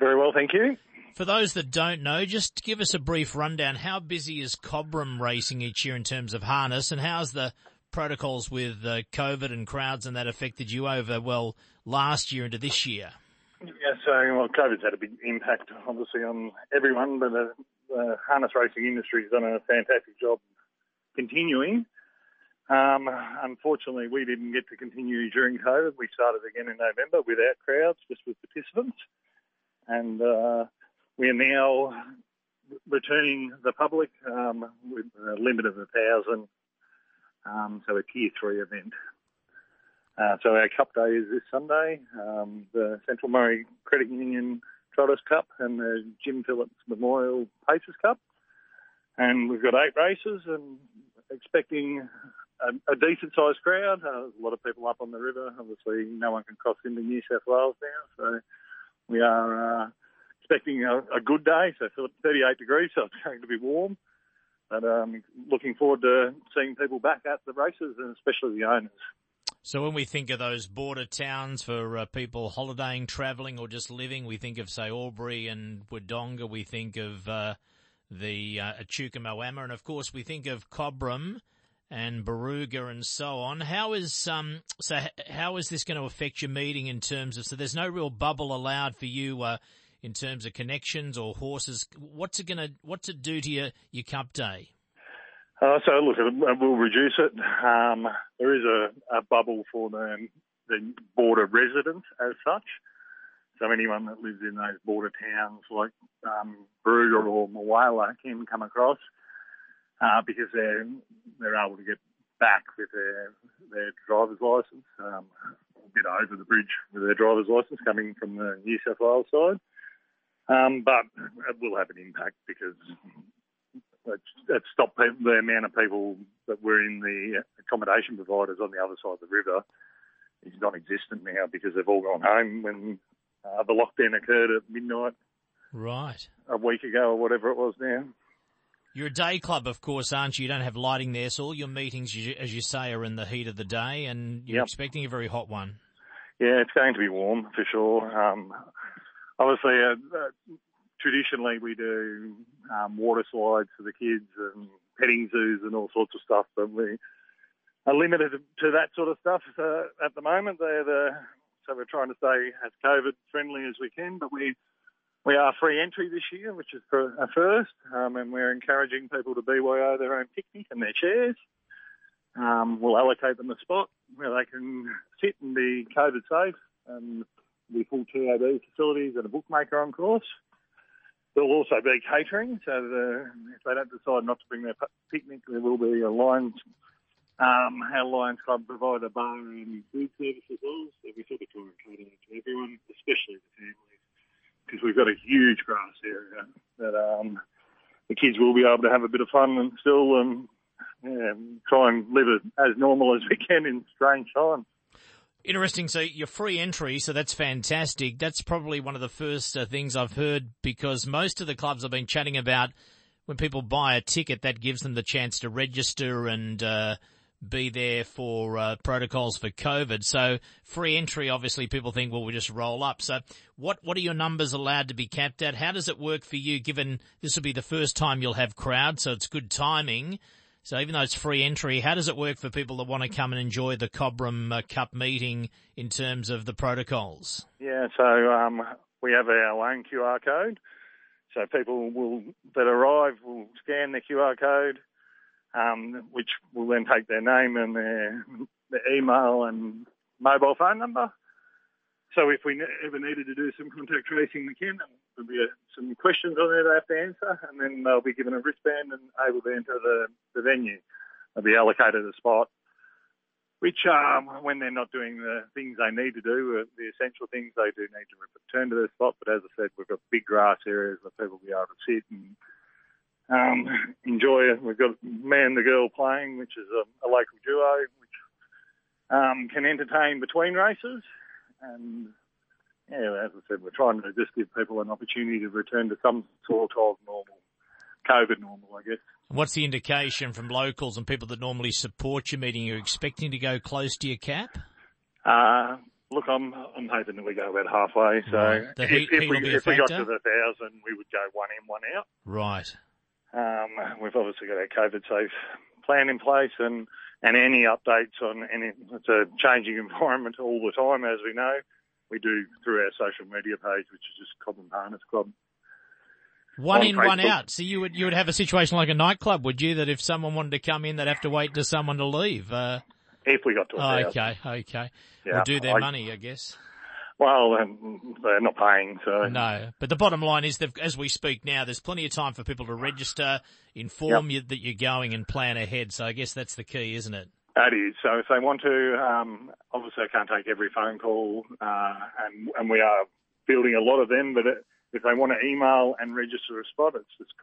Very well, thank you. For those that don't know, just give us a brief rundown. How busy is Cobram racing each year in terms of harness, and how's the protocols with COVID and crowds and that affected you over, last year into this year? Yeah, so COVID's had a big impact, obviously, on everyone, but the harness racing industry has done a fantastic job continuing. Unfortunately, we didn't get to continue during COVID. We started again in November without crowds, just with participants. And we are now returning the public with a limit of 1,000, so a Tier 3 event. So our Cup Day is this Sunday, the Central Murray Credit Union Trotters Cup and the Jim Phillips Memorial Pacers Cup. And we've got 8 races and expecting a decent-sized crowd. There's a lot of people up on the river. Obviously, no one can cross into New South Wales now, so we are expecting a good day. So 38 degrees, so it's going to be warm. But looking forward to seeing people back at the races, and especially the owners. So when we think of those border towns for people holidaying, travelling or just living, we think of, say, Albury and Wodonga. We think of the Echuca Moama, and of course we think of Cobram and Barooga and so on. How is this going to affect your meeting in terms of, so there's no real bubble allowed for you in terms of connections or horses? What's it do to your Cup Day? So look, we'll reduce it. There is a bubble for the border residents as such. So anyone that lives in those border towns like Barooga or Mooala can come across because they're able to get back with their driver's licence, get over the bridge with their driver's licence coming from the New South Wales side. But it will have an impact because it stopped the amount of people that were in the accommodation providers on the other side of the river is non-existent now because they've all gone home when the lockdown occurred at midnight. Right. A week ago or whatever it was now. You're a day club, of course, aren't you? You don't have lighting there, so all your meetings, as you say, are in the heat of the day, and you're expecting a very hot one. Yeah, it's going to be warm for sure. Obviously, traditionally we do water slides for the kids and petting zoos and all sorts of stuff, but we are limited to that sort of stuff at the moment. So we're trying to stay as COVID friendly as we can, but we are free entry this year, which is a first, and we're encouraging people to BYO their own picnic and their chairs. We'll allocate them a spot where they can sit and be COVID safe, and be full TAB facilities and a bookmaker on course. There will also be catering, so if they don't decide not to bring their picnic, there will be a Lions. Our Lions Club provide a bar and food service as well, so we sort of try and cater to everyone, especially the families, because we've got a huge grass area that the kids will be able to have a bit of fun and still try and live it as normal as we can in strange times. Interesting. So you're free entry, so that's fantastic. That's probably one of the first things I've heard, because most of the clubs I've been chatting about, when people buy a ticket, that gives them the chance to register and be there for protocols for COVID. So free entry, obviously people think, well, we just roll up. So what are your numbers allowed to be capped at? How does it work for you, given this will be the first time you'll have crowds, so it's good timing? So even though it's free entry, how does it work for people that want to come and enjoy the Cobram Cup meeting in terms of the protocols? Yeah, so we have our own QR code. So people that arrive will scan the QR code, which will then take their name and their email and mobile phone number. So if we ever needed to do some contact tracing, we can. There'll be some questions on there they have to answer, and then they'll be given a wristband and able to enter the venue. They'll be allocated a spot, which when they're not doing the things they need to do, the essential things, they do need to return to their spot. But as I said, we've got big grass areas where people will be able to sit and enjoy it. We've got Man the Girl playing, which is a local duo, which can entertain between races. And yeah, as I said, we're trying to just give people an opportunity to return to some sort of normal, COVID normal, I guess. What's the indication from locals and people that normally support your meeting? Are you expecting to go close to your cap? Look, I'm hoping that we go about halfway. So Right. The heat will be a if we got factor? to the 1,000, we would go one in, one out. Right. We've obviously got our COVID safe plan in place, and any updates on it's a changing environment all the time, as we know. We do through our social media page, which is just Cobram Harness Club. One in, Facebook. one out. So you would have a situation like a nightclub, would you? That if someone wanted to come in, they'd have to wait for someone to leave. If we got to 1,000. Okay. Yeah, Or do their money, I guess. Well, they're not paying, so... No, but the bottom line is that as we speak now, there's plenty of time for people to register, inform you that you're going and plan ahead. So I guess that's the key, isn't it? That is. So if they want to, obviously I can't take every phone call, and we are fielding a lot of them, but if they want to email and register a spot, it's just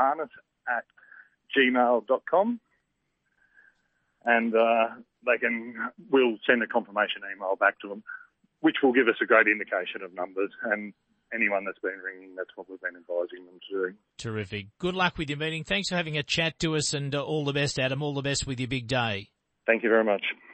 cobramharness@gmail.com. And we'll send a confirmation email back to them, which will give us a great indication of numbers. And anyone that's been ringing, that's what we've been advising them to do. Terrific. Good luck with your meeting. Thanks for having a chat to us, and all the best, Adam. All the best with your big day. Thank you very much.